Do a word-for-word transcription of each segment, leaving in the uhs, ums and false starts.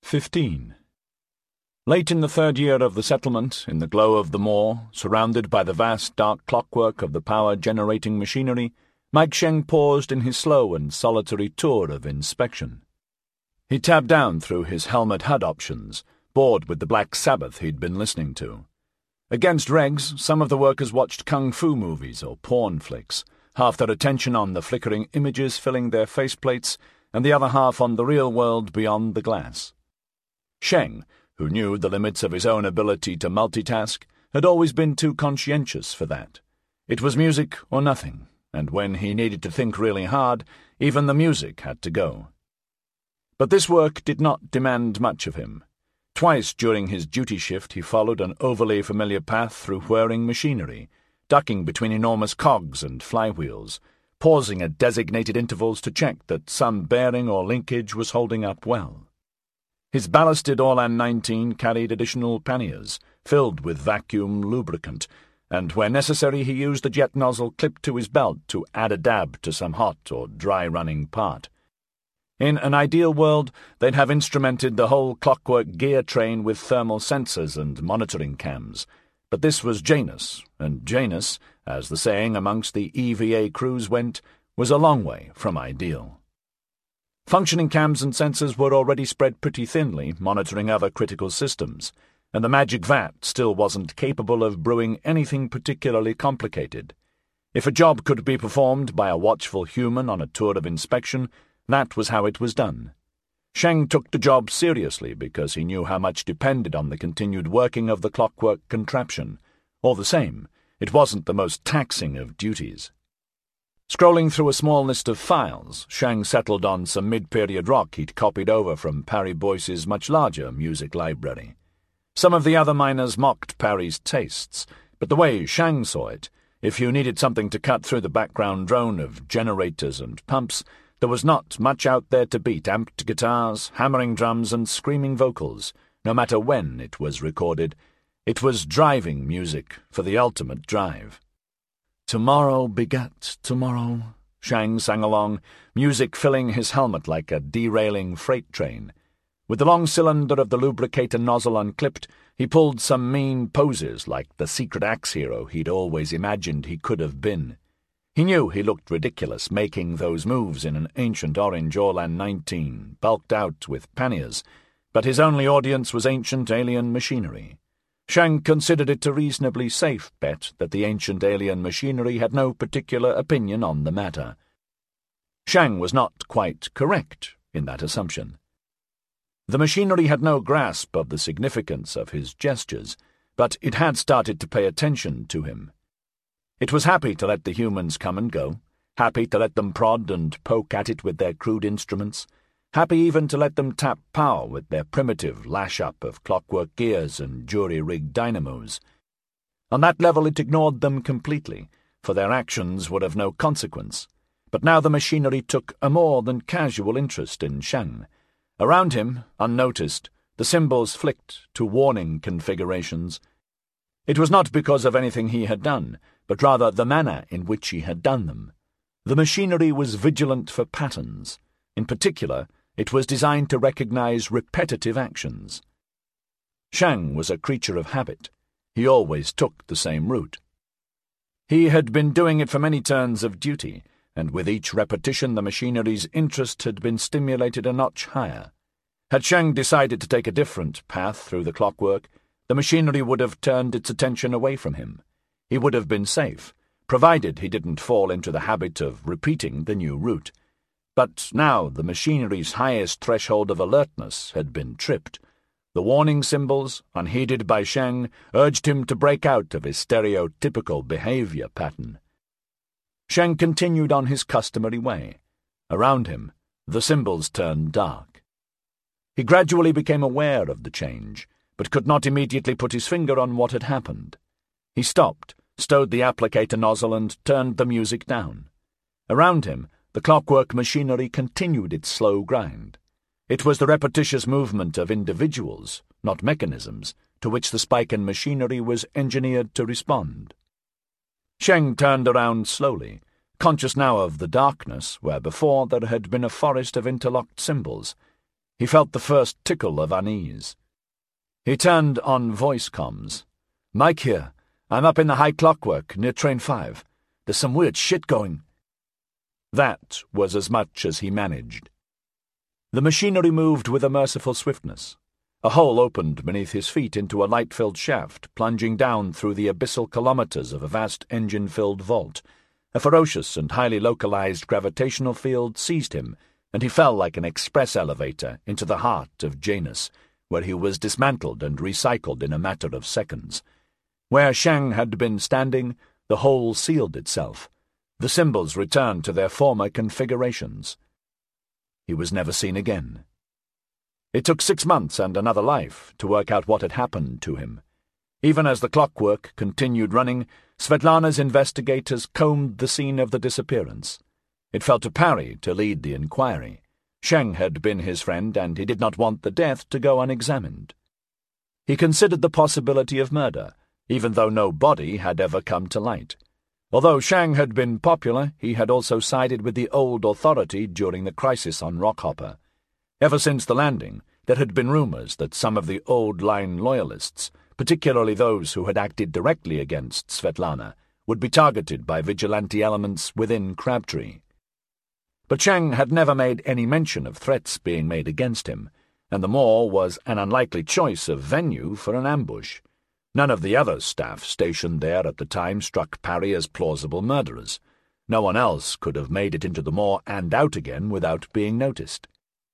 Fifteen. Late in the third year of the settlement, in the glow of the moor, surrounded by the vast dark clockwork of the power-generating machinery, Mike Sheng paused in his slow and solitary tour of inspection. He tabbed down through his helmet H U D options, bored with the Black Sabbath he'd been listening to. Against regs, some of the workers watched kung fu movies or porn flicks, half their attention on the flickering images filling their faceplates, and the other half on the real world beyond the glass. Sheng, who knew the limits of his own ability to multitask, had always been too conscientious for that. It was music or nothing, and when he needed to think really hard, even the music had to go. But this work did not demand much of him. Twice during his duty shift he followed an overly familiar path through whirring machinery, ducking between enormous cogs and flywheels, pausing at designated intervals to check that some bearing or linkage was holding up well. His ballasted Orlan nineteen carried additional panniers, filled with vacuum lubricant, and where necessary he used the jet nozzle clipped to his belt to add a dab to some hot or dry-running part. In an ideal world, they'd have instrumented the whole clockwork gear train with thermal sensors and monitoring cams, but this was Janus, and Janus, as the saying amongst the E V A crews went, was a long way from ideal. Functioning cams and sensors were already spread pretty thinly, monitoring other critical systems, and the magic vat still wasn't capable of brewing anything particularly complicated. If a job could be performed by a watchful human on a tour of inspection, that was how it was done. Sheng took the job seriously because he knew how much depended on the continued working of the clockwork contraption. All the same, it wasn't the most taxing of duties. Scrolling through a small list of files, Sheng settled on some mid-period rock he'd copied over from Parry Boyce's much larger music library. Some of the other miners mocked Parry's tastes, but the way Sheng saw it, if you needed something to cut through the background drone of generators and pumps, there was not much out there to beat amped guitars, hammering drums, and screaming vocals, no matter when it was recorded. It was driving music for the ultimate drive. Tomorrow begat tomorrow, Sheng sang along, music filling his helmet like a derailing freight train. With the long cylinder of the lubricator nozzle unclipped, he pulled some mean poses like the secret axe hero he'd always imagined he could have been. He knew he looked ridiculous making those moves in an ancient orange Orlan nineteen, bulked out with panniers, but his only audience was ancient alien machinery. Sheng considered it a reasonably safe bet that the ancient alien machinery had no particular opinion on the matter. Sheng was not quite correct in that assumption. The machinery had no grasp of the significance of his gestures, but it had started to pay attention to him. It was happy to let the humans come and go, happy to let them prod and poke at it with their crude instruments, happy even to let them tap power with their primitive lash-up of clockwork gears and jury-rigged dynamos. On that level it ignored them completely, for their actions were of no consequence. But now the machinery took a more than casual interest in Sheng. Around him, unnoticed, the symbols flicked to warning configurations. It was not because of anything he had done, but rather the manner in which he had done them. The machinery was vigilant for patterns. In particular, it was designed to recognize repetitive actions. Sheng was a creature of habit. He always took the same route. He had been doing it for many turns of duty, and with each repetition the machinery's interest had been stimulated a notch higher. Had Sheng decided to take a different path through the clockwork, the machinery would have turned its attention away from him. He would have been safe, provided he didn't fall into the habit of repeating the new route. But now the machinery's highest threshold of alertness had been tripped. The warning symbols, unheeded by Sheng, urged him to break out of his stereotypical behavior pattern. Sheng continued on his customary way. Around him, the symbols turned dark. He gradually became aware of the change, but could not immediately put his finger on what had happened. He stopped, stowed the applicator nozzle, and turned the music down. Around him, the clockwork machinery continued its slow grind. It was the repetitious movement of individuals, not mechanisms, to which the Spiken machinery was engineered to respond. Sheng turned around slowly, conscious now of the darkness where before there had been a forest of interlocked symbols. He felt the first tickle of unease. He turned on voice comms. "Mike here. I'm up in the high clockwork, near train five. There's some weird shit going." That was as much as he managed. The machinery moved with a merciful swiftness. A hole opened beneath his feet into a light-filled shaft, plunging down through the abyssal kilometers of a vast engine-filled vault. A ferocious and highly localized gravitational field seized him, and he fell like an express elevator into the heart of Janus, where he was dismantled and recycled in a matter of seconds. Where Shang had been standing, the hole sealed itself. The symbols returned to their former configurations. He was never seen again. It took six months and another life to work out what had happened to him. Even as the clockwork continued running, Svetlana's investigators combed the scene of the disappearance. It fell to Parry to lead the inquiry. Sheng had been his friend, and he did not want the death to go unexamined. He considered the possibility of murder, even though no body had ever come to light. Although Shang had been popular, he had also sided with the old authority during the crisis on Rockhopper. Ever since the landing, there had been rumors that some of the old-line loyalists, particularly those who had acted directly against Svetlana, would be targeted by vigilante elements within Crabtree. But Shang had never made any mention of threats being made against him, and the moor was an unlikely choice of venue for an ambush. None of the other staff stationed there at the time struck Parry as plausible murderers. No one else could have made it into the moor and out again without being noticed.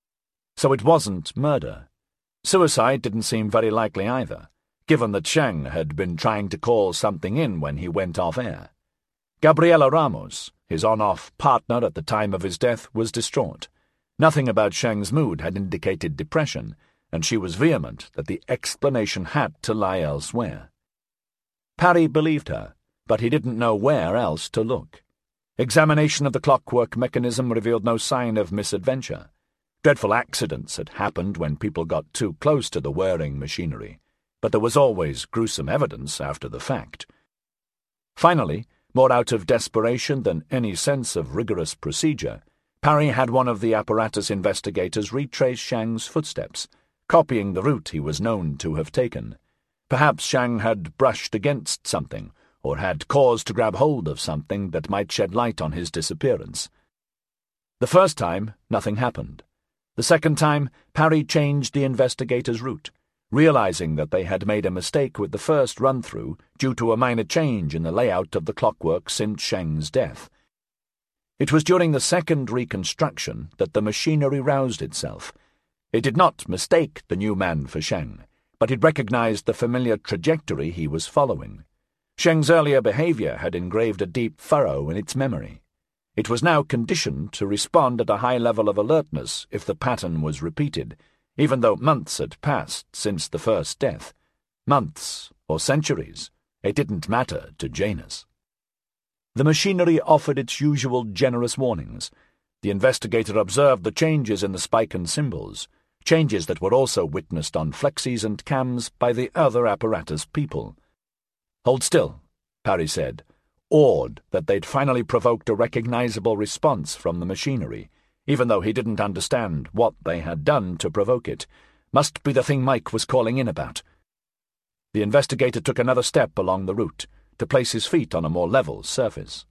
So it wasn't murder. Suicide didn't seem very likely either, given that Shang had been trying to call something in when he went off-air. Gabriela Ramos, his on-off partner at the time of his death, was distraught. Nothing about Shang's mood had indicated depression, and she was vehement that the explanation had to lie elsewhere. Parry believed her, but he didn't know where else to look. Examination of the clockwork mechanism revealed no sign of misadventure. Dreadful accidents had happened when people got too close to the whirring machinery, but there was always gruesome evidence after the fact. Finally, more out of desperation than any sense of rigorous procedure, Parry had one of the apparatus investigators retrace Shang's footsteps, copying the route he was known to have taken. Perhaps Shang had brushed against something, or had cause to grab hold of something that might shed light on his disappearance. The first time, nothing happened. The second time, Parry changed the investigator's route, realizing that they had made a mistake with the first run-through due to a minor change in the layout of the clockwork since Shang's death. It was during the second reconstruction that the machinery roused itself. It did not mistake the new man for Sheng, but it recognized the familiar trajectory he was following. Sheng's earlier behavior had engraved a deep furrow in its memory. It was now conditioned to respond at a high level of alertness if the pattern was repeated, even though months had passed since the first death. Months or centuries, it didn't matter to Janus. The machinery offered its usual generous warnings. The investigator observed the changes in the spike and symbols, changes that were also witnessed on flexis and cams by the other apparatus people. "Hold still," Parry said, awed that they'd finally provoked a recognizable response from the machinery, even though he didn't understand what they had done to provoke it. Must be the thing Mike was calling in about. The investigator took another step along the route, to place his feet on a more level surface.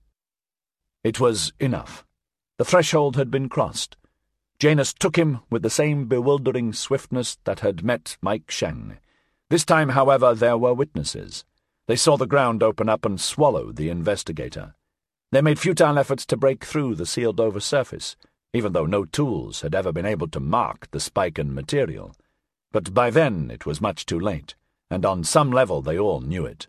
It was enough. The threshold had been crossed. Janus took him with the same bewildering swiftness that had met Mike Sheng. This time, however, there were witnesses. They saw the ground open up and swallow the investigator. They made futile efforts to break through the sealed-over surface, even though no tools had ever been able to mark the spike and material. But by then it was much too late, and on some level they all knew it.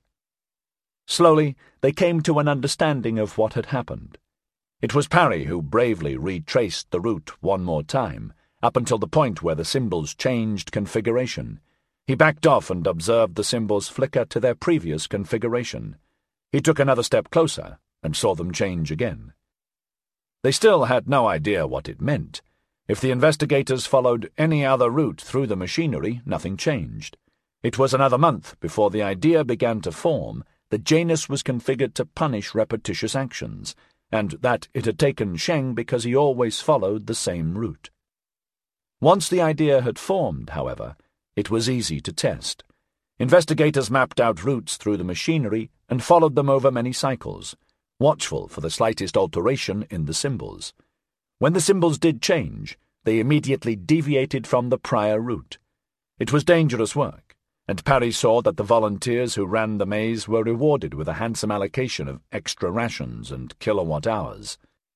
Slowly, they came to an understanding of what had happened. It was Parry who bravely retraced the route one more time, up until the point where the symbols changed configuration. He backed off and observed the symbols flicker to their previous configuration. He took another step closer and saw them change again. They still had no idea what it meant. If the investigators followed any other route through the machinery, nothing changed. It was another month before the idea began to form that Janus was configured to punish repetitious actions, and that it had taken Sheng because he always followed the same route. Once the idea had formed, however, it was easy to test. Investigators mapped out routes through the machinery and followed them over many cycles, watchful for the slightest alteration in the symbols. When the symbols did change, they immediately deviated from the prior route. It was dangerous work, and Parry saw that the volunteers who ran the maze were rewarded with a handsome allocation of extra rations and kilowatt hours.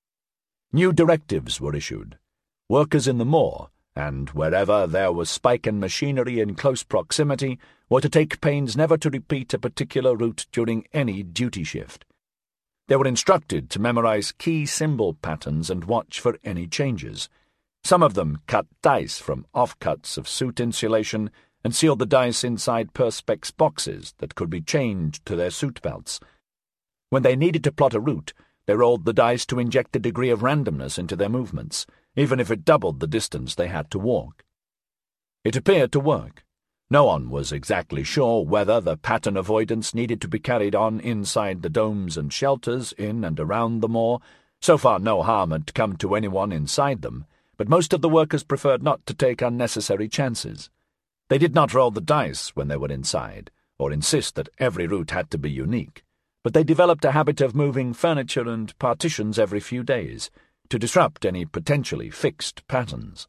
New directives were issued. Workers in the moor, and wherever there was Spiken machinery in close proximity, were to take pains never to repeat a particular route during any duty shift. They were instructed to memorize key symbol patterns and watch for any changes. Some of them cut dice from offcuts of suit insulation and sealed the dice inside perspex boxes that could be chained to their suit belts. When they needed to plot a route, they rolled the dice to inject a degree of randomness into their movements, even if it doubled the distance they had to walk. It appeared to work. No one was exactly sure whether the pattern avoidance needed to be carried on inside the domes and shelters in and around the moor. So far no harm had come to anyone inside them, but most of the workers preferred not to take unnecessary chances. They did not roll the dice when they were inside, or insist that every route had to be unique, but they developed a habit of moving furniture and partitions every few days, to disrupt any potentially fixed patterns.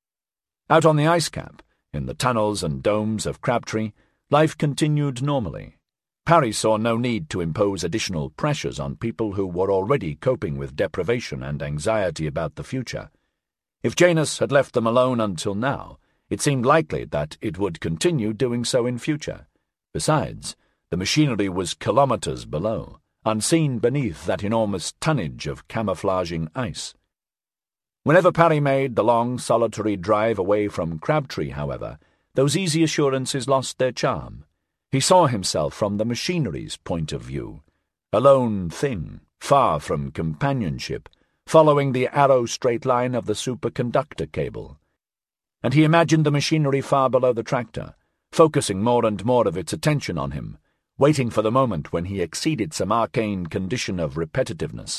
Out on the ice cap, in the tunnels and domes of Crabtree, life continued normally. Parry saw no need to impose additional pressures on people who were already coping with deprivation and anxiety about the future. If Janus had left them alone until now, it seemed likely that it would continue doing so in future. Besides, the machinery was kilometers below, unseen beneath that enormous tonnage of camouflaging ice. Whenever Parry made the long, solitary drive away from Crabtree, however, those easy assurances lost their charm. He saw himself from the machinery's point of view, a lone thing, far from companionship, following the arrow-straight line of the superconductor cable. And he imagined the machinery far below the tractor, focusing more and more of its attention on him, waiting for the moment when he exceeded some arcane condition of repetitiveness.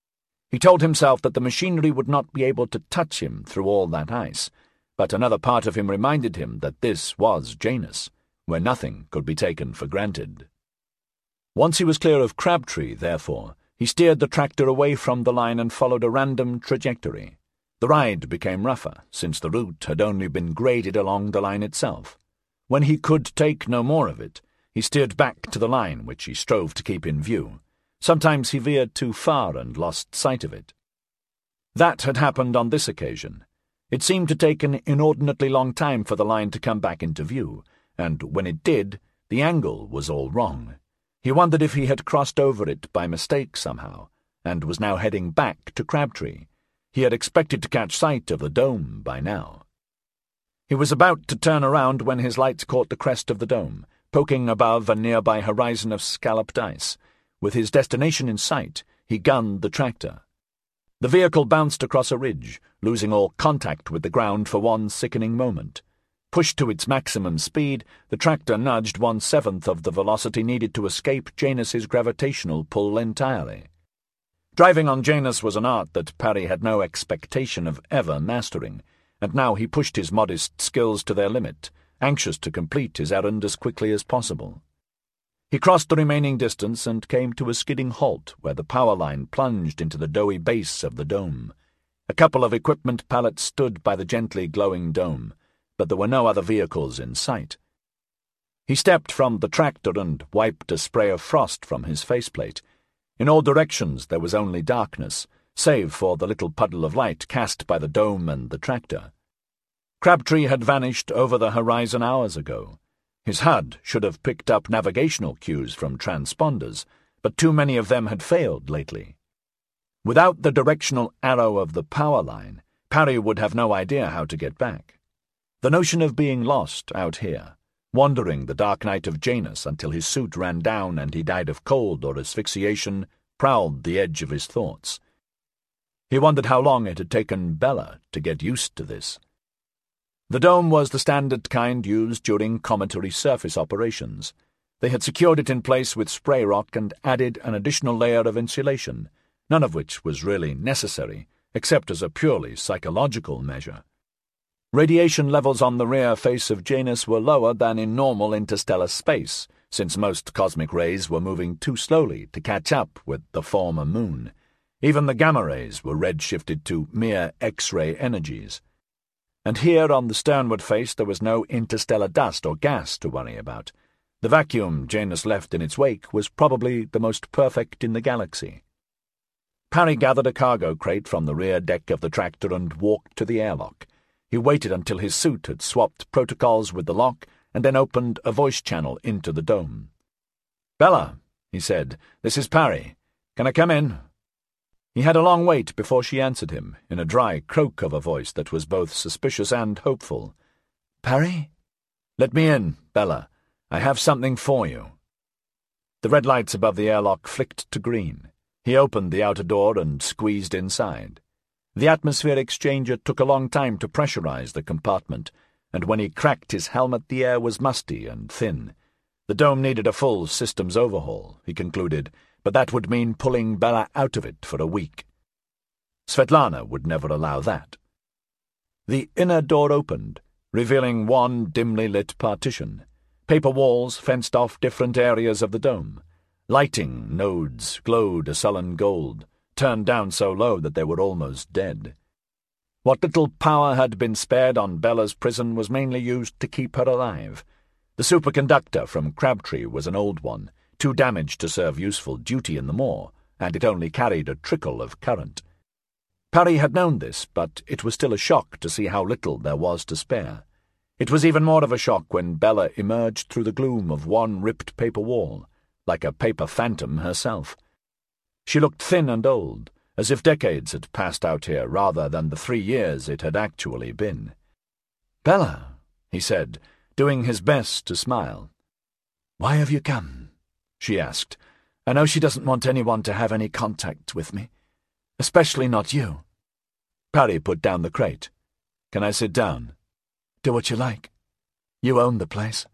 He told himself that the machinery would not be able to touch him through all that ice, but another part of him reminded him that this was Janus, where nothing could be taken for granted. Once he was clear of Crabtree, therefore, he steered the tractor away from the line and followed a random trajectory. The ride became rougher, since the route had only been graded along the line itself. When he could take no more of it, he steered back to the line which he strove to keep in view. Sometimes he veered too far and lost sight of it. That had happened on this occasion. It seemed to take an inordinately long time for the line to come back into view, and when it did, the angle was all wrong. He wondered if he had crossed over it by mistake somehow, and was now heading back to Crabtree. He had expected to catch sight of the dome by now. He was about to turn around when his lights caught the crest of the dome, poking above a nearby horizon of scalloped ice. With his destination in sight, he gunned the tractor. The vehicle bounced across a ridge, losing all contact with the ground for one sickening moment. Pushed to its maximum speed, the tractor nudged one-seventh of the velocity needed to escape Janus's gravitational pull entirely. Driving on Janus was an art that Parry had no expectation of ever mastering, and now he pushed his modest skills to their limit, anxious to complete his errand as quickly as possible. He crossed the remaining distance and came to a skidding halt where the power line plunged into the doughy base of the dome. A couple of equipment pallets stood by the gently glowing dome, but there were no other vehicles in sight. He stepped from the tractor and wiped a spray of frost from his faceplate. In all directions there was only darkness, save for the little puddle of light cast by the dome and the tractor. Crabtree had vanished over the horizon hours ago. His H U D should have picked up navigational cues from transponders, but too many of them had failed lately. Without the directional arrow of the power line, Parry would have no idea how to get back. The notion of being lost out here, wandering the dark night of Janus until his suit ran down and he died of cold or asphyxiation, prowled the edge of his thoughts. He wondered how long it had taken Bella to get used to this. The dome was the standard kind used during cometary surface operations. They had secured it in place with spray rock and added an additional layer of insulation, none of which was really necessary, except as a purely psychological measure. Radiation levels on the rear face of Janus were lower than in normal interstellar space, since most cosmic rays were moving too slowly to catch up with the former moon. Even the gamma rays were redshifted to mere X-ray energies. And here on the sternward face there was no interstellar dust or gas to worry about. The vacuum Janus left in its wake was probably the most perfect in the galaxy. Parry gathered a cargo crate from the rear deck of the tractor and walked to the airlock. He waited until his suit had swapped protocols with the lock and then opened a voice channel into the dome. "Bella," he said, "this is Parry. Can I come in?" He had a long wait before she answered him, in a dry croak of a voice that was both suspicious and hopeful. "Parry?" "Let me in, Bella. I have something for you." The red lights above the airlock flicked to green. He opened the outer door and squeezed inside. The atmosphere exchanger took a long time to pressurize the compartment, and when he cracked his helmet the air was musty and thin. The dome needed a full systems overhaul, he concluded, but that would mean pulling Bella out of it for a week. Svetlana would never allow that. The inner door opened, revealing one dimly lit partition. Paper walls fenced off different areas of the dome. Lighting nodes glowed a sullen gold, turned down so low that they were almost dead. What little power had been spared on Bella's prison was mainly used to keep her alive. The superconductor from Crabtree was an old one, too damaged to serve useful duty in the moor, and it only carried a trickle of current. Parry had known this, but it was still a shock to see how little there was to spare. It was even more of a shock when Bella emerged through the gloom of one ripped paper wall, like a paper phantom herself. She looked thin and old, as if decades had passed out here rather than the three years it had actually been. "Bella," he said, doing his best to smile. "Why have you come?" she asked. "I know she doesn't want anyone to have any contact with me. Especially not you." Parry put down the crate. "Can I sit down?" "Do what you like. You own the place."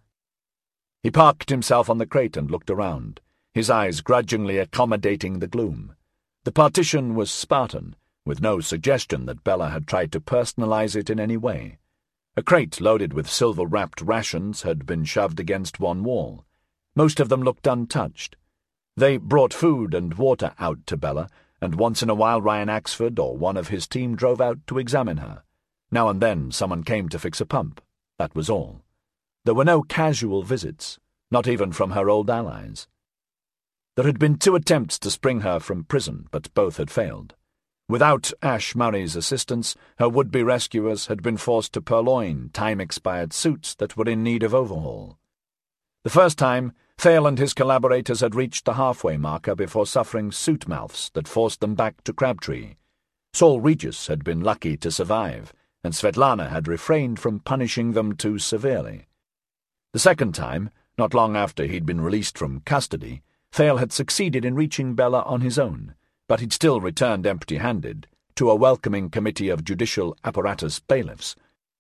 He parked himself on the crate and looked around, his eyes grudgingly accommodating the gloom. The partition was Spartan, with no suggestion that Bella had tried to personalize it in any way. A crate loaded with silver-wrapped rations had been shoved against one wall. Most of them looked untouched. They brought food and water out to Bella, and once in a while Ryan Axford or one of his team drove out to examine her. Now and then someone came to fix a pump. That was all. There were no casual visits, not even from her old allies. There had been two attempts to spring her from prison, but both had failed. Without Ash Murray's assistance, her would-be rescuers had been forced to purloin time-expired suits that were in need of overhaul. The first time, Thale and his collaborators had reached the halfway marker before suffering suit mouths that forced them back to Crabtree. Saul Regis had been lucky to survive, and Svetlana had refrained from punishing them too severely. The second time, not long after he'd been released from custody, Thale had succeeded in reaching Bella on his own, but he'd still returned empty-handed to a welcoming committee of judicial apparatus bailiffs.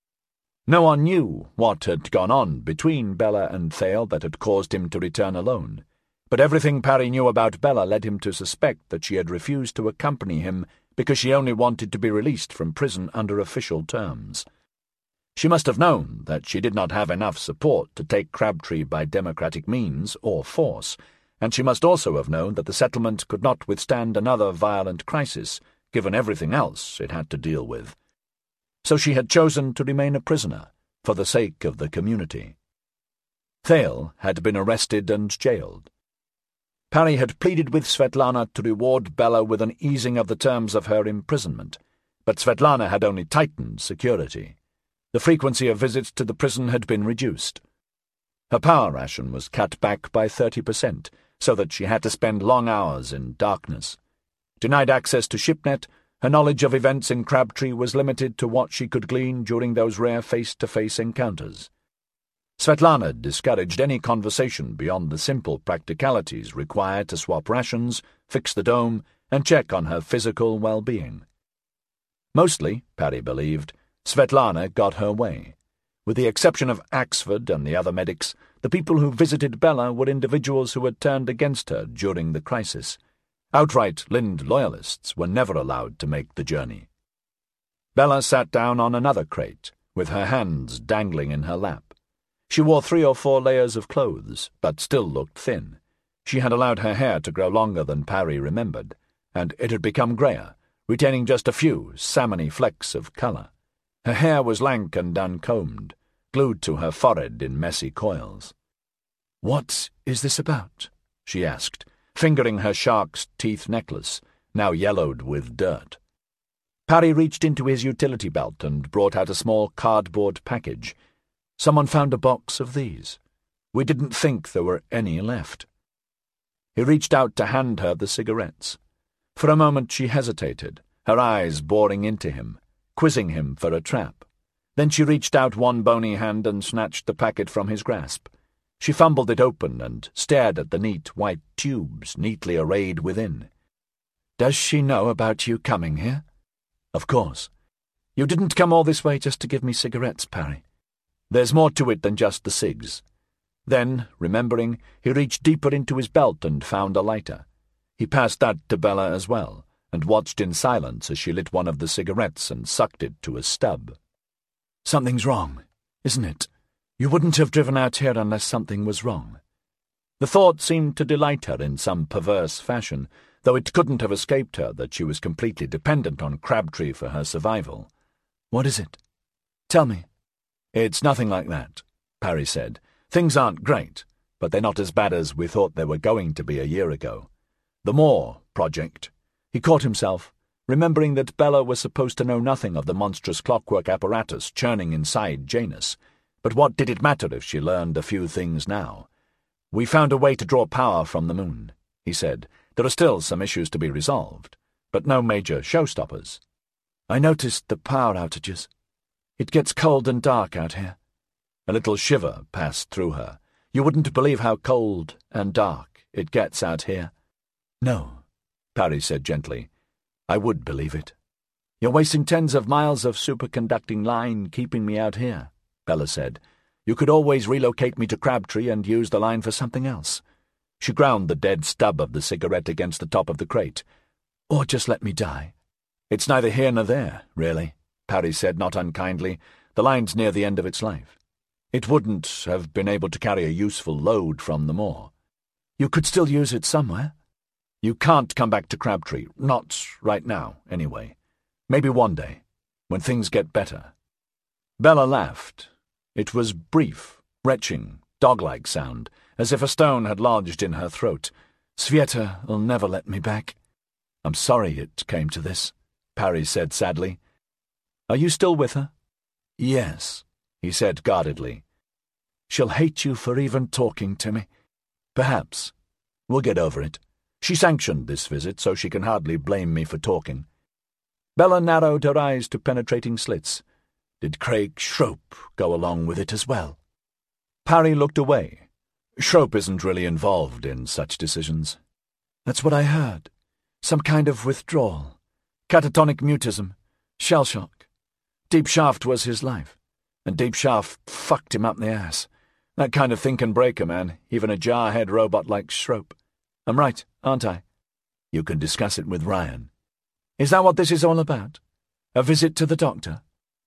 No one knew what had gone on between Bella and Thale that had caused him to return alone, but everything Parry knew about Bella led him to suspect that she had refused to accompany him because she only wanted to be released from prison under official terms. She must have known that she did not have enough support to take Crabtree by democratic means or force, and she must also have known that the settlement could not withstand another violent crisis, given everything else it had to deal with. So she had chosen to remain a prisoner, for the sake of the community. Thale had been arrested and jailed. Parry had pleaded with Svetlana to reward Bella with an easing of the terms of her imprisonment, but Svetlana had only tightened security. The frequency of visits to the prison had been reduced. Her power ration was cut back by thirty percent, so that she had to spend long hours in darkness. Denied access to ShipNet, her knowledge of events in Crabtree was limited to what she could glean during those rare face-to-face encounters. Svetlana discouraged any conversation beyond the simple practicalities required to swap rations, fix the dome, and check on her physical well-being. Mostly, Parry believed, Svetlana got her way. With the exception of Axford and the other medics, the people who visited Bella were individuals who had turned against her during the crisis. Outright Lind loyalists were never allowed to make the journey. Bella sat down on another crate, with her hands dangling in her lap. She wore three or four layers of clothes, but still looked thin. She had allowed her hair to grow longer than Parry remembered, and it had become greyer, retaining just a few salmony flecks of colour. Her hair was lank and uncombed, glued to her forehead in messy coils. "What is this about?" she asked, fingering her shark's teeth necklace, now yellowed with dirt. Parry reached into his utility belt and brought out a small cardboard package. "Someone found a box of these. We didn't think there were any left." He reached out to hand her the cigarettes. For a moment she hesitated, her eyes boring into him, quizzing him for a trap. Then she reached out one bony hand and snatched the packet from his grasp. She fumbled it open and stared at the neat white tubes neatly arrayed within. "Does she know about you coming here?" "Of course. You didn't come all this way just to give me cigarettes, Parry. There's more to it than just the cigs." Then, remembering, he reached deeper into his belt and found a lighter. He passed that to Bella as well, and watched in silence as she lit one of the cigarettes and sucked it to a stub. "Something's wrong, isn't it? You wouldn't have driven out here unless something was wrong." The thought seemed to delight her in some perverse fashion, though it couldn't have escaped her that she was completely dependent on Crabtree for her survival. "What is it? Tell me." "It's nothing like that," Parry said. "Things aren't great, but they're not as bad as we thought they were going to be a year ago. The Moore project." He caught himself, remembering that Bella was supposed to know nothing of the monstrous clockwork apparatus churning inside Janus. But what did it matter if she learned a few things now? "We found a way to draw power from the moon," he said. "There are still some issues to be resolved, but no major showstoppers." "I noticed the power outages. It gets cold and dark out here." A little shiver passed through her. "You wouldn't believe how cold and dark it gets out here." "No," Parry said gently. "I would believe it." "You're wasting tens of miles of superconducting line keeping me out here," Bella said. "You could always relocate me to Crabtree and use the line for something else." She ground the dead stub of the cigarette against the top of the crate. "Or just let me die." "It's neither here nor there, really," Parry said, not unkindly. "The line's near the end of its life. It wouldn't have been able to carry a useful load from the moor." "You could still use it somewhere." "You can't come back to Crabtree. Not right now, anyway. Maybe one day, when things get better." Bella laughed. It was brief, retching, dog-like sound, as if a stone had lodged in her throat. "Svieta'll never let me back." "I'm sorry it came to this," Parry said sadly. "Are you still with her?" "Yes," he said guardedly. "She'll hate you for even talking to me." "Perhaps. We'll get over it. She sanctioned this visit, so she can hardly blame me for talking." Bella narrowed her eyes to penetrating slits. "Did Craig Schroep go along with it as well?" Parry looked away. "Schroep isn't really involved in such decisions." "That's what I heard. Some kind of withdrawal. Catatonic mutism. Shell shock. Deep shaft was his life, and deep shaft fucked him up the ass. That kind of thing can break a man, even a jarhead robot like Schroep. I'm right, aren't I?" "You can discuss it with Ryan." "Is that what this is all about? A visit to the doctor?"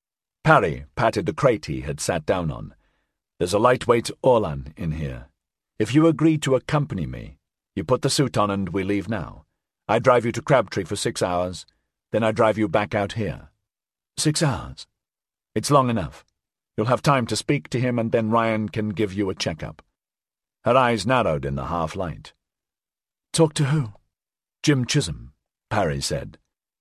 Parry patted the crate he had sat down on. "There's a lightweight Orlan in here. If you agree to accompany me, you put the suit on and we leave now. I drive you to Crabtree for six hours, then I drive you back out here." "Six hours?" "It's long enough. You'll have time to speak to him, and then Ryan can give you a checkup." Her eyes narrowed in the half-light. "Talk to who?" "Jim Chisholm," Parry said.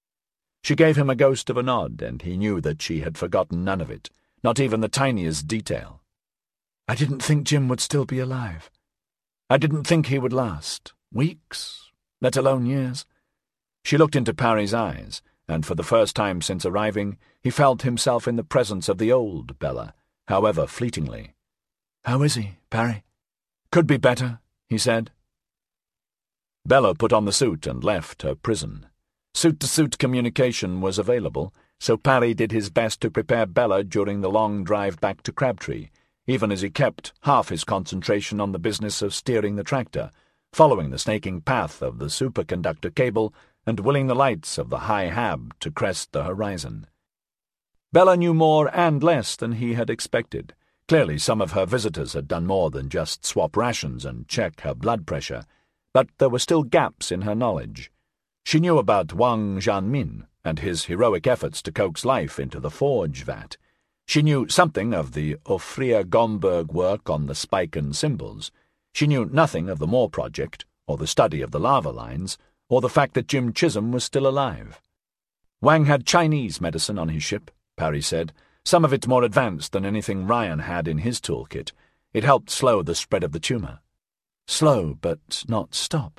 She gave him a ghost of a nod, and he knew that she had forgotten none of it, not even the tiniest detail. "I didn't think Jim would still be alive. I didn't think he would last. Weeks, let alone years." She looked into Parry's eyes, and for the first time since arriving, he felt himself in the presence of the old Bella, however fleetingly. "How is he, Parry?" "Could be better," he said. Bella put on the suit and left her prison. Suit-to-suit communication was available, so Parry did his best to prepare Bella during the long drive back to Crabtree, even as he kept half his concentration on the business of steering the tractor, following the snaking path of the superconductor cable and willing the lights of the high hab to crest the horizon. Bella knew more and less than he had expected. Clearly some of her visitors had done more than just swap rations and check her blood pressure, but there were still gaps in her knowledge. She knew about Wang Jianmin and his heroic efforts to coax life into the forge vat. She knew something of the Ofria-Gomberg work on the Spiken symbols. She knew nothing of the Moore project, or the study of the lava lines, or the fact that Jim Chisholm was still alive. Wang had Chinese medicine on his ship, Parry said, some of it more advanced than anything Ryan had in his toolkit. It helped slow the spread of the tumour. Slow, but not stop.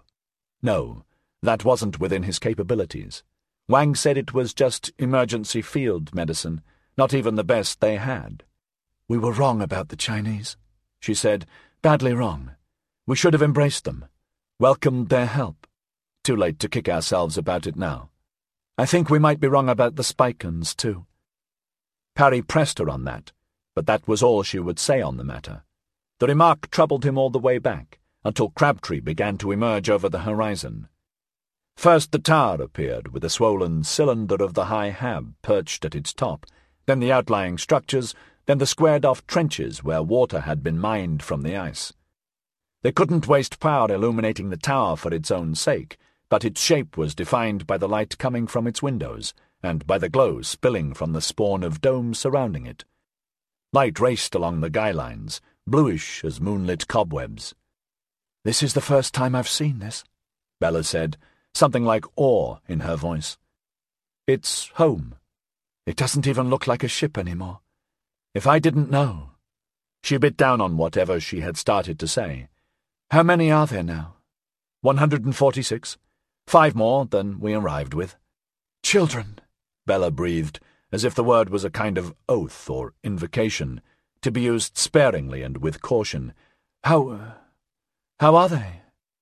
No, that wasn't within his capabilities. Wang said it was just emergency field medicine, not even the best they had. "We were wrong about the Chinese," she said, "badly wrong. We should have embraced them, welcomed their help. Too late to kick ourselves about it now. I think we might be wrong about the Spikens, too." Parry pressed her on that, but that was all she would say on the matter. The remark troubled him all the way back, until Crabtree began to emerge over the horizon. First the tower appeared, with a swollen cylinder of the high Hab perched at its top, then the outlying structures, then the squared-off trenches where water had been mined from the ice. They couldn't waste power illuminating the tower for its own sake, but its shape was defined by the light coming from its windows, and by the glow spilling from the spawn of domes surrounding it. Light raced along the guy lines, bluish as moonlit cobwebs. "This is the first time I've seen this," Bella said, something like awe in her voice. "It's home. It doesn't even look like a ship anymore. If I didn't know—" She bit down on whatever she had started to say. "How many are there now?" One hundred and forty-six. Five more than we arrived with." "Children," Bella breathed, as if the word was a kind of oath or invocation, to be used sparingly and with caution. How... Uh, how are they?"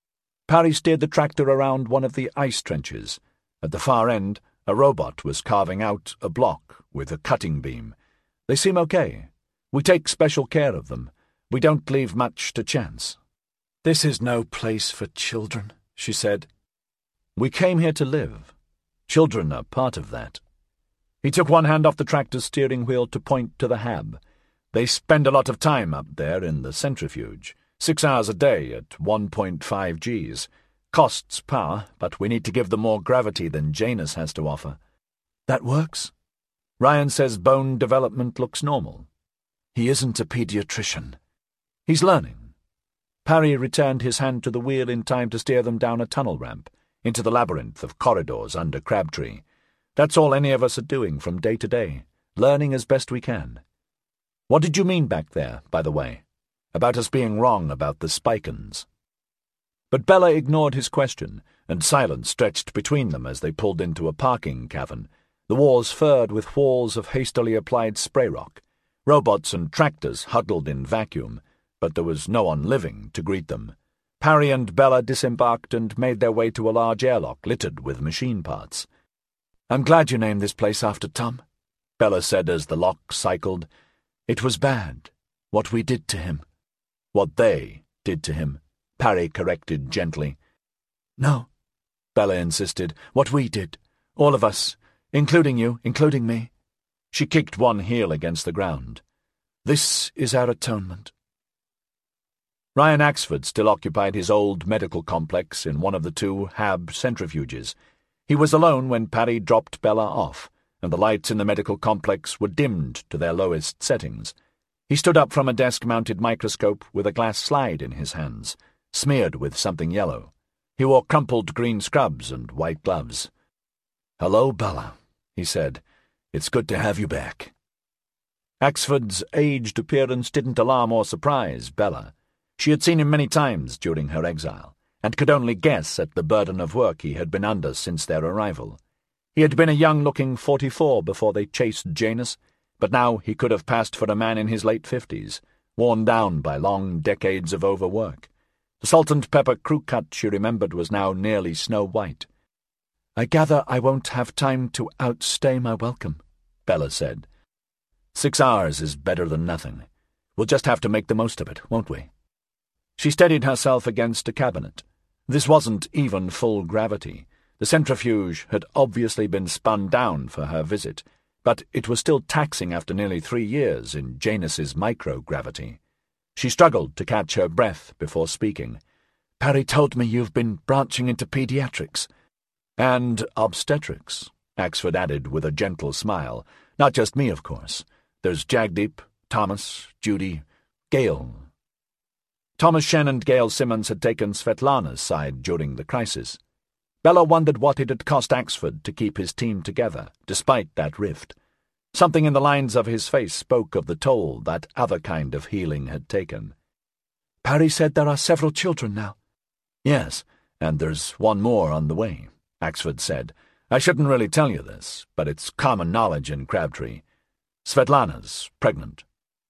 Parry steered the tractor around one of the ice trenches. At the far end, a robot was carving out a block with a cutting beam. "They seem okay. We take special care of them. We don't leave much to chance." "This is no place for children," she said. "We came here to live. Children are part of that." He took one hand off the tractor's steering wheel to point to the Hab. "They spend a lot of time up there in the centrifuge. Six hours a day at one point five Gs. Costs power, but we need to give them more gravity than Janus has to offer." "That works?" "Ryan says bone development looks normal." "He isn't a pediatrician." "He's learning." Parry returned his hand to the wheel in time to steer them down a tunnel ramp, into the labyrinth of corridors under Crabtree. "That's all any of us are doing from day to day, learning as best we can." "What did you mean back there, by the way? About us being wrong about the Spikens?" But Bella ignored his question, and silence stretched between them as they pulled into a parking cavern, the walls furred with walls of hastily applied spray rock. Robots and tractors huddled in vacuum, but there was no one living to greet them. Parry and Bella disembarked and made their way to a large airlock littered with machine parts. "I'm glad you named this place after Tom," Bella said as the lock cycled. "It was bad, what we did to him." "What they did to him," Parry corrected gently. "No," Bella insisted, "what we did. All of us, including you, including me." She kicked one heel against the ground. "This is our atonement." Ryan Axford still occupied his old medical complex in one of the two Hab centrifuges. He was alone when Parry dropped Bella off, and the lights in the medical complex were dimmed to their lowest settings. He stood up from a desk-mounted microscope with a glass slide in his hands, smeared with something yellow. He wore crumpled green scrubs and white gloves. "Hello, Bella," he said. "It's good to have you back." Axford's aged appearance didn't alarm or surprise Bella. She had seen him many times during her exile, and could only guess at the burden of work he had been under since their arrival. He had been a young-looking forty-four before they chased Janus, but now he could have passed for a man in his late fifties, worn down by long decades of overwork. The salt-and-pepper crew-cut she remembered was now nearly snow-white. "I gather I won't have time to outstay my welcome," Bella said. Six hours is better than nothing. We'll just have to make the most of it, won't we?" She steadied herself against a cabinet. This wasn't even full gravity. The centrifuge had obviously been spun down for her visit, but it was still taxing after nearly three years in Janus's microgravity. She struggled to catch her breath before speaking. "Parry told me you've been branching into pediatrics." "And obstetrics," Axford added with a gentle smile. "Not just me, of course. There's Jagdeep, Thomas, Judy, Gail." Thomas Shen and Gail Simmons had taken Svetlana's side during the crisis. Bella wondered what it had cost Axford to keep his team together, despite that rift. Something in the lines of his face spoke of the toll that other kind of healing had taken. "Parry said there are several children now." "Yes, and there's one more on the way," Axford said. "I shouldn't really tell you this, but it's common knowledge in Crabtree. Svetlana's pregnant."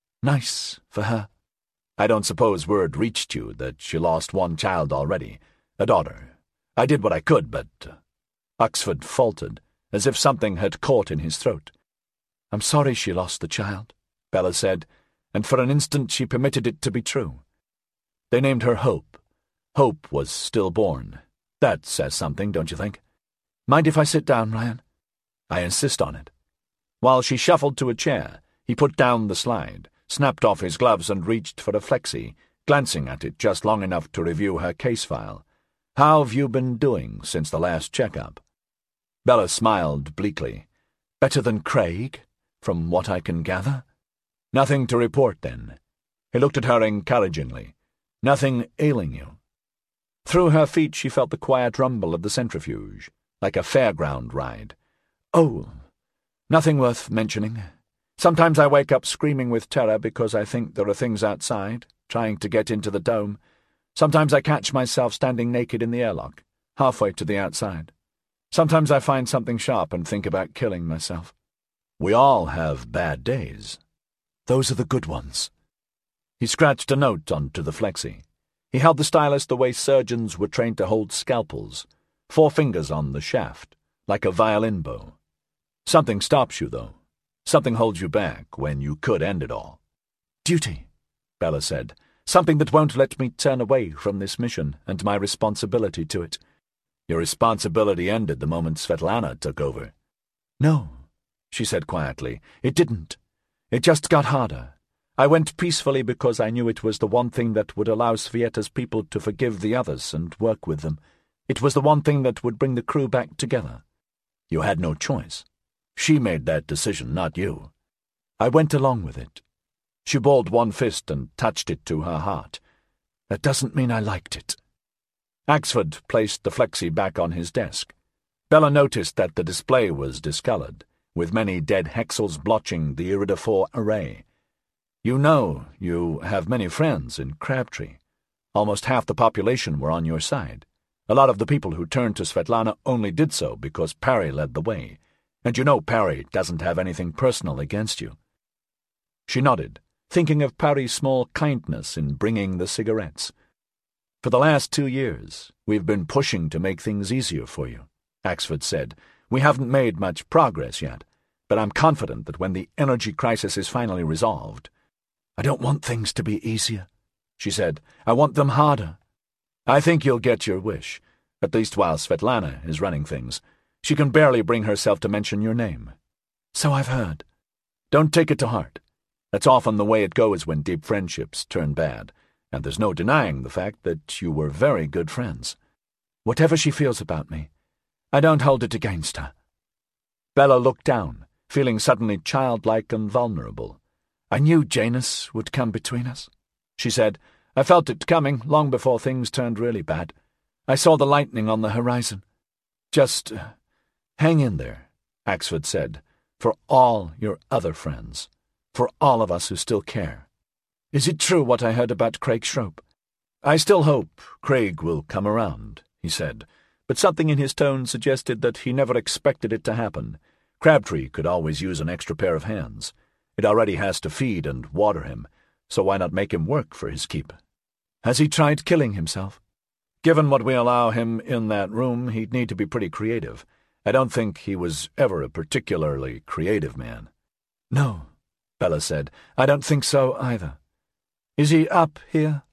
"Nice for her." "I don't suppose word reached you that she lost one child already, a daughter. I did what I could, but—" Uh, Axford faltered, as if something had caught in his throat. "I'm sorry she lost the child," Bella said, and for an instant she permitted it to be true. "They named her Hope. Hope was stillborn. That says something, don't you think?" "Mind if I sit down, Ryan?" "I insist on it." While she shuffled to a chair, he put down the slide, snapped off his gloves and reached for a flexi, glancing at it just long enough to review her case file. "How have you been doing since the last checkup?" Bella smiled bleakly. "Better than Craig, from what I can gather." "Nothing to report, then." He looked at her encouragingly. "Nothing ailing you?" Through her feet she felt the quiet rumble of the centrifuge, like a fairground ride. "Oh, nothing worth mentioning. Sometimes I wake up screaming with terror because I think there are things outside, trying to get into the dome. Sometimes I catch myself standing naked in the airlock, halfway to the outside. Sometimes I find something sharp and think about killing myself." "We all have bad days." "Those are the good ones." He scratched a note onto the flexi. He held the stylus the way surgeons were trained to hold scalpels, four fingers on the shaft, like a violin bow. "Something stops you, though. Something holds you back when you could end it all." "Duty," Bella said. "Something that won't let me turn away from this mission and my responsibility to it." "Your responsibility ended the moment Svetlana took over." "No," she said quietly. "It didn't. It just got harder. I went peacefully because I knew it was the one thing that would allow Svieta's people to forgive the others and work with them. It was the one thing that would bring the crew back together." "You had no choice. She made that decision, not you." "I went along with it." She balled one fist and touched it to her heart. "That doesn't mean I liked it." Axford placed the flexi back on his desk. Bella noticed that the display was discolored, with many dead hexels blotching the iridophore array. "You know, you have many friends in Crabtree. Almost half the population were on your side. A lot of the people who turned to Svetlana only did so because Parry led the way, and you know Parry doesn't have anything personal against you." She nodded, thinking of Parry's small kindness in bringing the cigarettes. "For the last two years, we've been pushing to make things easier for you," Axford said. "We haven't made much progress yet, but I'm confident that when the energy crisis is finally resolved—" "I don't want things to be easier," she said. "I want them harder." "I think you'll get your wish, at least while Svetlana is running things. She can barely bring herself to mention your name." "So I've heard." "Don't take it to heart. That's often the way it goes when deep friendships turn bad, and there's no denying the fact that you were very good friends." "Whatever she feels about me, I don't hold it against her." Bella looked down, feeling suddenly childlike and vulnerable. "I knew Janus would come between us," she said. "I felt it coming long before things turned really bad. I saw the lightning on the horizon." "Just uh, hang in there," Axford said, "for all your other friends. For all of us who still care. Is it true what I heard about Craig Schroep?" "I still hope Craig will come around," he said, but something in his tone suggested that he never expected it to happen. Crabtree could always use an extra pair of hands. It already has to feed and water him, so why not make him work for his keep? "Has he tried killing himself?" "Given what we allow him in that room, he'd need to be pretty creative. I don't think he was ever a particularly creative man." "No," Bella said. "I don't think so either. Is he up here?"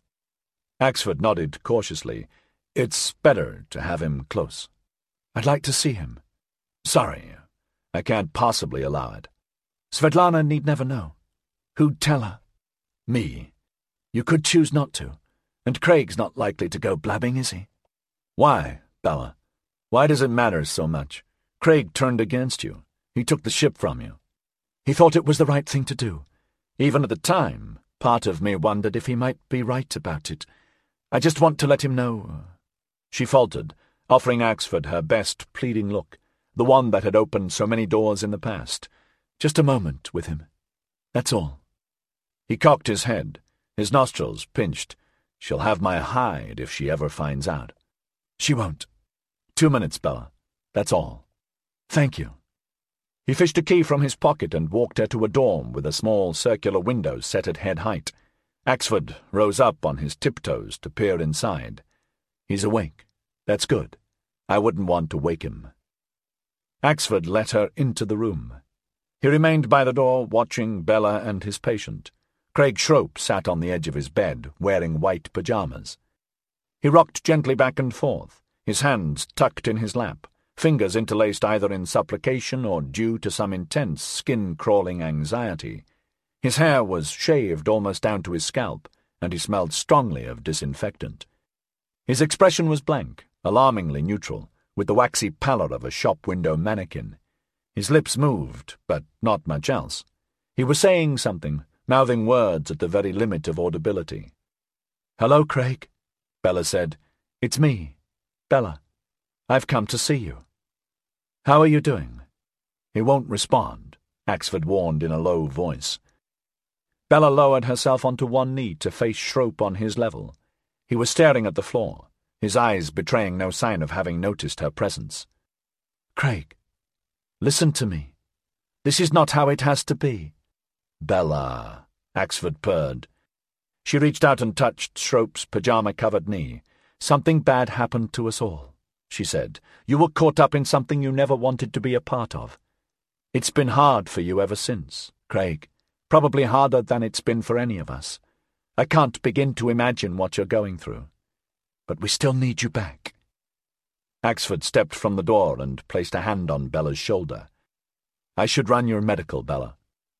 Axford nodded cautiously. "It's better to have him close." "I'd like to see him." "Sorry. I can't possibly allow it. Svetlana need never know. Who'd tell her? Me. You could choose not to. And Craig's not likely to go blabbing, is he? Why, Bella? Why does it matter so much? Craig turned against you. He took the ship from you. He thought it was the right thing to do. Even at the time, part of me wondered if he might be right about it. I just want to let him know. She faltered, offering Axford her best pleading look, the one that had opened so many doors in the past. Just a moment with him. That's all. He cocked his head, his nostrils pinched. She'll have my hide if she ever finds out. She won't. Two minutes, Bella. That's all. Thank you. He fished a key from his pocket and walked her to a dorm with a small circular window set at head height. Axford rose up on his tiptoes to peer inside. He's awake. That's good. I wouldn't want to wake him. Axford let her into the room. He remained by the door, watching Bella and his patient. Craig Schroep sat on the edge of his bed, wearing white pajamas. He rocked gently back and forth, his hands tucked in his lap, fingers interlaced either in supplication or due to some intense, skin-crawling anxiety. His hair was shaved almost down to his scalp, and he smelled strongly of disinfectant. His expression was blank, alarmingly neutral, with the waxy pallor of a shop-window mannequin. His lips moved, but not much else. He was saying something, mouthing words at the very limit of audibility. "Hello, Craig," Bella said. "It's me, Bella. I've come to see you. How are you doing?" "He won't respond," Axford warned in a low voice. Bella lowered herself onto one knee to face Schroep on his level. He was staring at the floor, his eyes betraying no sign of having noticed her presence. "Craig, listen to me. This is not how it has to be." "Bella," Axford purred. She reached out and touched Schroep's pajama-covered knee. "Something bad happened to us all," she said. "You were caught up in something you never wanted to be a part of. It's been hard for you ever since, Craig. Probably harder than it's been for any of us. I can't begin to imagine what you're going through. But we still need you back." Axford stepped from the door and placed a hand on Bella's shoulder. "I should run your medical, Bella."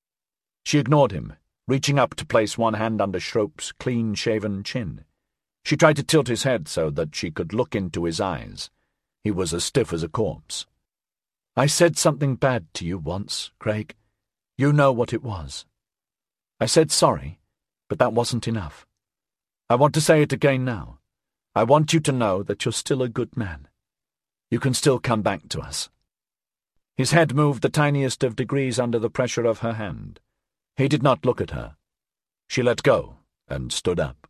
She ignored him, reaching up to place one hand under Schroep's clean-shaven chin. She tried to tilt his head so that she could look into his eyes. He was as stiff as a corpse. "I said something bad to you once, Craig. You know what it was. I said sorry, but that wasn't enough. I want to say it again now. I want you to know that you're still a good man. You can still come back to us." His head moved the tiniest of degrees under the pressure of her hand. He did not look at her. She let go and stood up.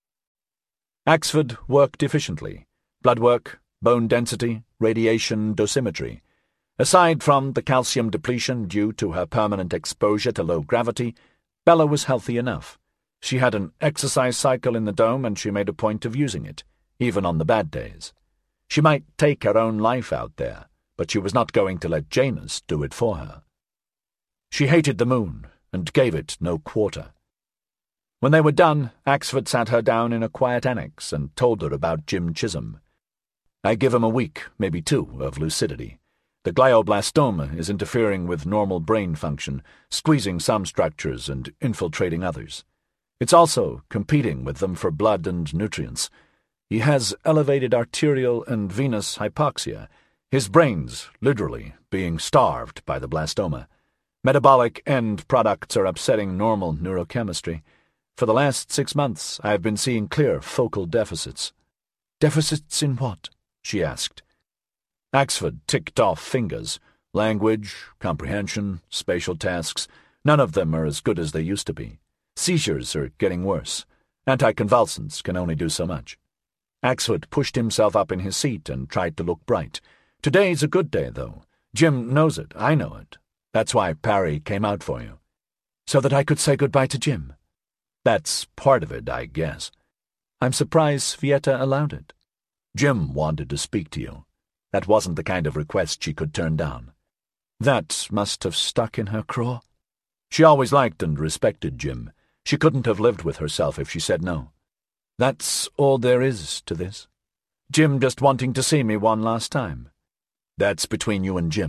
Axford worked efficiently. Blood work, bone density, radiation dosimetry. Aside from the calcium depletion due to her permanent exposure to low gravity, Bella was healthy enough. She had an exercise cycle in the dome, and she made a point of using it, even on the bad days. She might take her own life out there, but she was not going to let Janus do it for her. She hated the moon, and gave it no quarter. When they were done, Axford sat her down in a quiet annex and told her about Jim Chisholm. "I give him a week, maybe two, of lucidity. The glioblastoma is interfering with normal brain function, squeezing some structures and infiltrating others. It's also competing with them for blood and nutrients. He has elevated arterial and venous hypoxia, his brain's literally being starved by the blastoma. Metabolic end products are upsetting normal neurochemistry. For the last six months, I have been seeing clear focal deficits." "Deficits in what?" she asked. Axford ticked off fingers. Language, comprehension, spatial tasks. None of them are as good as they used to be. Seizures are getting worse. Anticonvulsants can only do so much. Axford pushed himself up in his seat and tried to look bright. "Today's a good day, though. Jim knows it. I know it. That's why Parry came out for you." "So that I could say goodbye to Jim?" "That's part of it, I guess." "I'm surprised Vieta allowed it." "Jim wanted to speak to you. That wasn't the kind of request she could turn down." That must have stuck in her craw. She always liked and respected Jim. She couldn't have lived with herself if she said no. "That's all there is to this? Jim just wanting to see me one last time?" "That's between you and Jim.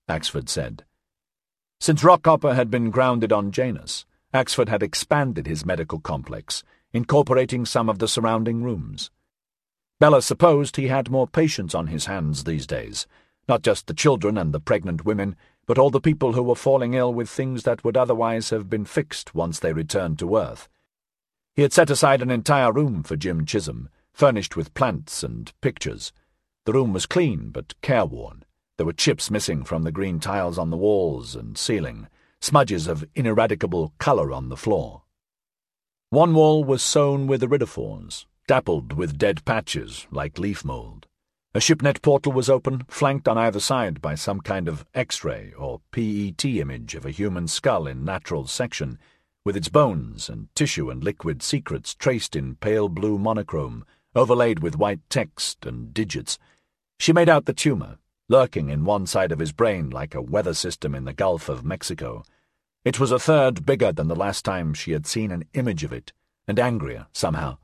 Axford said. Since Rockhopper had been grounded on Janus, Axford had expanded his medical complex, incorporating some of the surrounding rooms. Bella supposed he had more patients on his hands these days, not just the children and the pregnant women, but all the people who were falling ill with things that would otherwise have been fixed once they returned to Earth. He had set aside an entire room for Jim Chisholm, furnished with plants and pictures. The room was clean but careworn. There were chips missing from the green tiles on the walls and ceiling, smudges of ineradicable colour on the floor. One wall was sown with iridophores, dappled with dead patches like leaf mould. A shipnet portal was open, flanked on either side by some kind of X-ray or P E T image of a human skull in natural section, with its bones and tissue and liquid secrets traced in pale blue monochrome, overlaid with white text and digits. She made out the tumour, lurking in one side of his brain like a weather system in the Gulf of Mexico. It was a third bigger than the last time she had seen an image of it, and angrier, somehow.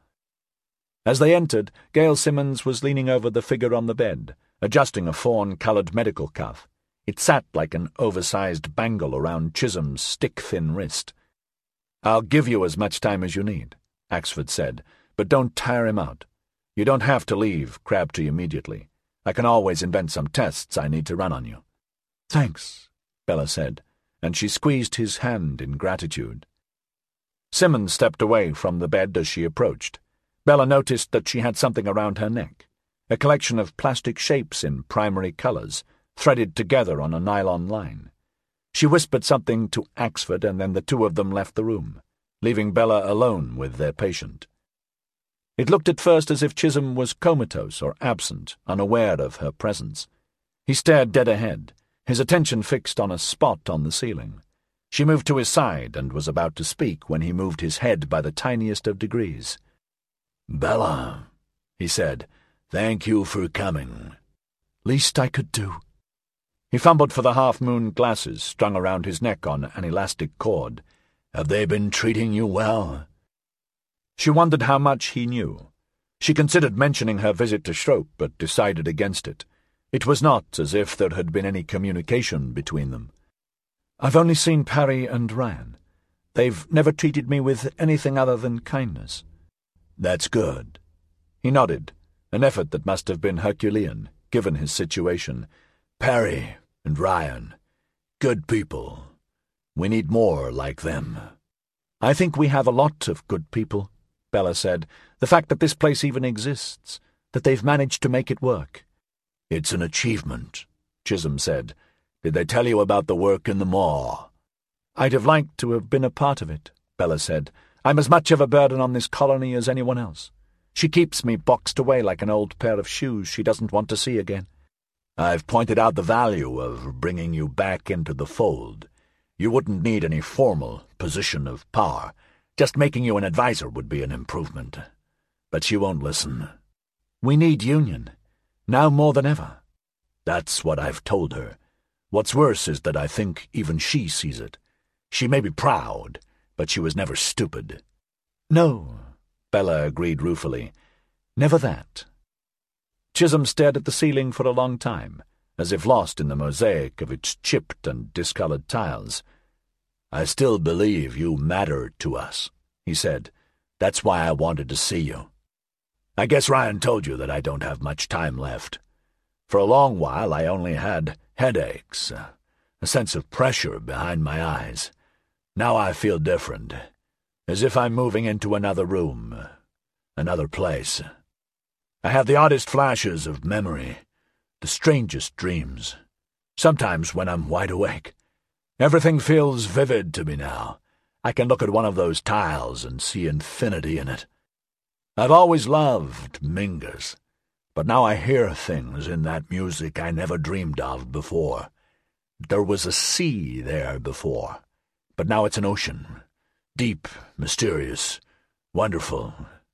As they entered, Gail Simmons was leaning over the figure on the bed, adjusting a fawn-coloured medical cuff. It sat like an oversized bangle around Chisholm's stick-thin wrist. "I'll give you as much time as you need," Axford said, "but don't tire him out. You don't have to leave Crabtree immediately. I can always invent some tests I need to run on you." "Thanks," Bella said, and she squeezed his hand in gratitude. Simmons stepped away from the bed as she approached. Bella noticed that she had something around her neck, a collection of plastic shapes in primary colours, threaded together on a nylon line. She whispered something to Axford, and then the two of them left the room, leaving Bella alone with their patient. It looked at first as if Chisholm was comatose or absent, unaware of her presence. He stared dead ahead, his attention fixed on a spot on the ceiling. She moved to his side and was about to speak when he moved his head by the tiniest of degrees. "Bella," he said, "thank you for coming." "Least I could do." He fumbled for the half-moon glasses strung around his neck on an elastic cord. "Have they been treating you well?" She wondered how much he knew. She considered mentioning her visit to Schroep, but decided against it. It was not as if there had been any communication between them. "I've only seen Parry and Ryan. They've never treated me with anything other than kindness." "That's good." He nodded, an effort that must have been Herculean, given his situation. "Parry and Ryan, good people. We need more like them." "I think we have a lot of good people," Bella said. "The fact that this place even exists, that they've managed to make it work." "It's an achievement," Chisholm said. "Did they tell you about the work in the maw?" "I'd have liked to have been a part of it," Bella said. "I'm as much of a burden on this colony as anyone else. She keeps me boxed away like an old pair of shoes she doesn't want to see again." "I've pointed out the value of bringing you back into the fold. You wouldn't need any formal position of power. Just making you an advisor would be an improvement. But she won't listen." "We need union, now more than ever." "That's what I've told her. What's worse is that I think even she sees it. She may be proud, but she was never stupid." "No," Bella agreed ruefully. "Never that." Chisholm stared at the ceiling for a long time, as if lost in the mosaic of its chipped and discoloured tiles. "I still believe you matter to us," he said. "That's why I wanted to see you. I guess Ryan told you that I don't have much time left. For a long while I only had headaches, a sense of pressure behind my eyes. Now I feel different, as if I'm moving into another room, another place. I have the oddest flashes of memory, the strangest dreams. Sometimes when I'm wide awake, everything feels vivid to me now. I can look at one of those tiles and see infinity in it. I've always loved Mingus, but now I hear things in that music I never dreamed of before. There was a sea there before, but now it's an ocean, deep, mysterious, wonderful.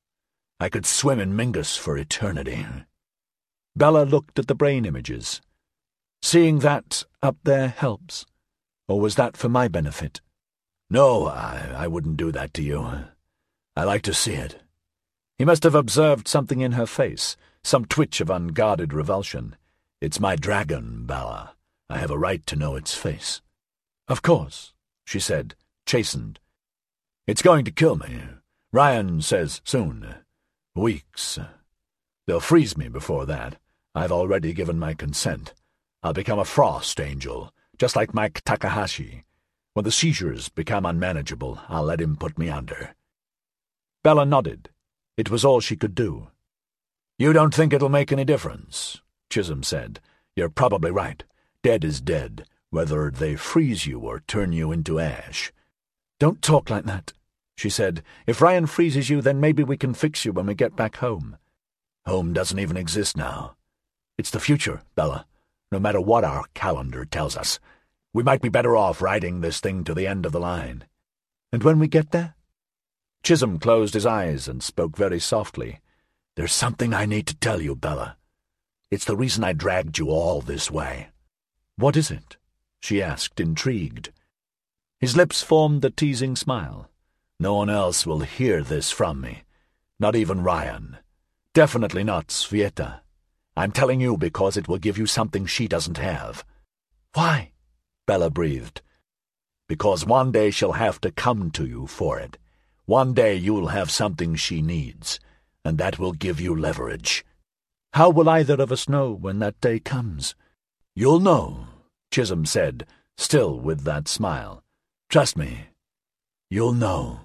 I could swim in Mingus for eternity." Bella looked at the brain images. "Seeing that up there helps? Or was that for my benefit?" "No, I, I wouldn't do that to you. I like to see it." He must have observed something in her face, some twitch of unguarded revulsion. "It's my dragon, Bella. I have a right to know its face. Of course, she said, chastened. It's going to kill me. Ryan says soon. Weeks. They'll freeze me before that. I've already given my consent. I'll become a frost angel, just like Mike Takahashi. When the seizures become unmanageable, I'll let him put me under. Bella nodded. It was all she could do. You don't think it'll make any difference, Chisholm said. You're probably right. Dead is dead, whether they freeze you or turn you into ash. Don't talk like that, she said. If Ryan freezes you, then maybe we can fix you when we get back home. Home doesn't even exist now. It's the future, Bella, no matter what our calendar tells us. We might be better off riding this thing to the end of the line. And when we get there? Chisholm closed his eyes and spoke very softly. There's something I need to tell you, Bella. It's the reason I dragged you all this way. What is it? She asked, intrigued. His lips formed a teasing smile. No one else will hear this from me. Not even Ryan. Definitely not Svieta. I'm telling you because it will give you something she doesn't have. Why? Bella breathed. Because one day she'll have to come to you for it. One day you'll have something she needs, and that will give you leverage. How will either of us know when that day comes? You'll know, Chisholm said, still with that smile. Trust me, you'll know.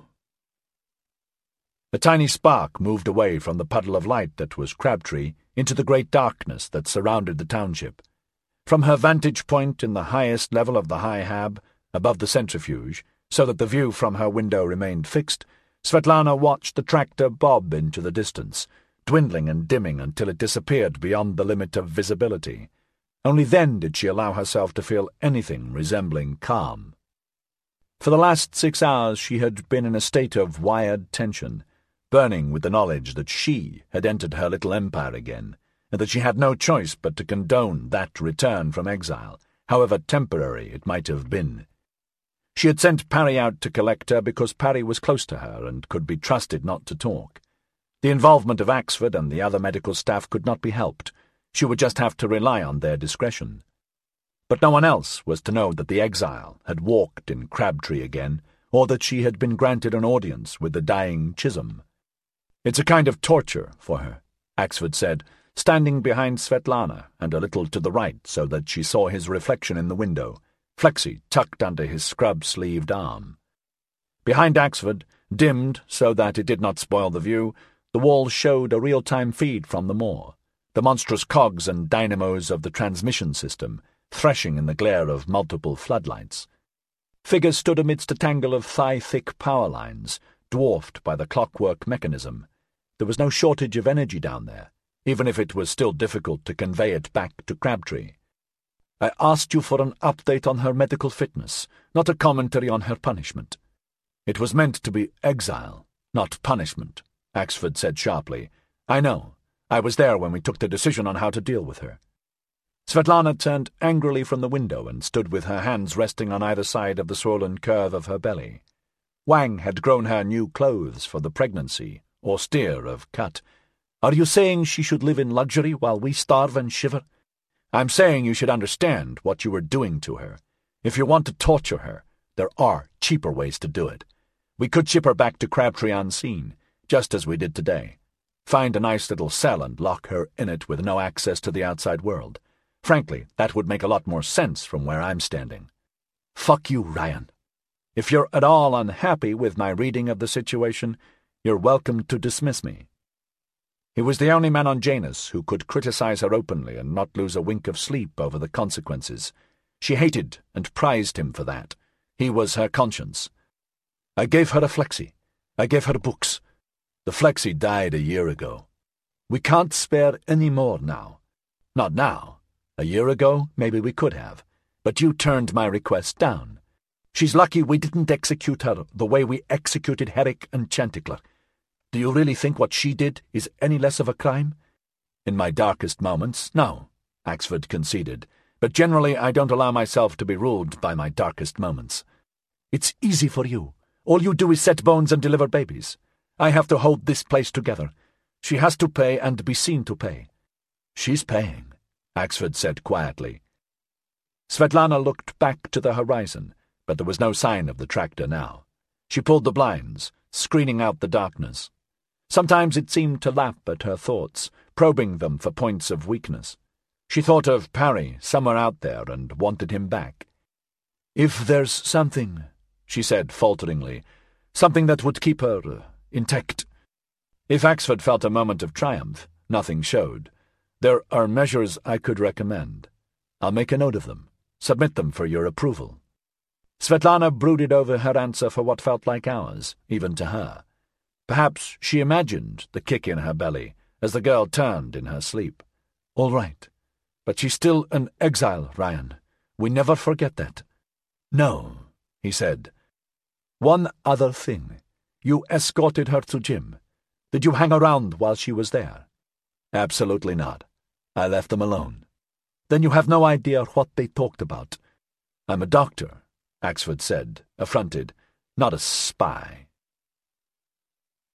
A tiny spark moved away from the puddle of light that was Crabtree into the great darkness that surrounded the township. From her vantage point in the highest level of the High Hab, above the centrifuge, so that the view from her window remained fixed, Svetlana watched the tractor bob into the distance, dwindling and dimming until it disappeared beyond the limit of visibility. Only then did she allow herself to feel anything resembling calm. For the last six hours she had been in a state of wired tension, burning with the knowledge that she had entered her little empire again, and that she had no choice but to condone that return from exile, however temporary it might have been. She had sent Parry out to collect her because Parry was close to her and could be trusted not to talk. The involvement of Axford and the other medical staff could not be helped. She would just have to rely on their discretion. But no one else was to know that the exile had walked in Crabtree again, or that she had been granted an audience with the dying Chisholm. "It's a kind of torture for her," Axford said, standing behind Svetlana and a little to the right so that she saw his reflection in the window, Flexi tucked under his scrub-sleeved arm. Behind Axford, dimmed so that it did not spoil the view, the wall showed a real-time feed from the moor, the monstrous cogs and dynamos of the transmission system, threshing in the glare of multiple floodlights. Figures stood amidst a tangle of thigh-thick power lines, dwarfed by the clockwork mechanism. There was no shortage of energy down there, even if it was still difficult to convey it back to Crabtree. "I asked you for an update on her medical fitness, not a commentary on her punishment." "It was meant to be exile, not punishment," Axford said sharply. "I know. I was there when we took the decision on how to deal with her." Svetlana turned angrily from the window and stood with her hands resting on either side of the swollen curve of her belly. Wang had grown her new clothes for the pregnancy, austere of cut. "Are you saying she should live in luxury while we starve and shiver? I'm saying you should understand what you were doing to her. If you want to torture her, there are cheaper ways to do it. We could ship her back to Crabtree unseen, just as we did today. Find a nice little cell and lock her in it with no access to the outside world. Frankly, that would make a lot more sense from where I'm standing. Fuck you, Ryan. If you're at all unhappy with my reading of the situation, you're welcome to dismiss me." He was the only man on Janus who could criticize her openly and not lose a wink of sleep over the consequences. She hated and prized him for that. He was her conscience. "I gave her a Flexi. I gave her books. The Flexi died a year ago. We can't spare any more now. Not now. A year ago, maybe we could have. But you turned my request down. She's lucky we didn't execute her the way we executed Herrick and Chanticleer. Do you really think what she did is any less of a crime?" "In my darkest moments, no," Axford conceded. "But generally I don't allow myself to be ruled by my darkest moments. It's easy for you. All you do is set bones and deliver babies. I have to hold this place together. She has to pay and be seen to pay." "She's paying," Axford said quietly. Svetlana looked back to the horizon, but there was no sign of the tractor now. She pulled the blinds, screening out the darkness. Sometimes it seemed to lap at her thoughts, probing them for points of weakness. She thought of Parry somewhere out there and wanted him back. "If there's something," she said falteringly, "something that would keep her uh, intact." If Axford felt a moment of triumph, nothing showed. "There are measures I could recommend. I'll make a note of them, submit them for your approval." Svetlana brooded over her answer for what felt like hours, even to her. Perhaps she imagined the kick in her belly as the girl turned in her sleep. "All right. But she's still an exile, Ryan. We never forget that." "No," he said. "One other thing. You escorted her to Jim. Did you hang around while she was there?" "Absolutely not. I left them alone." "Then you have no idea what they talked about." "I'm a doctor," Axford said, affronted, "not a spy."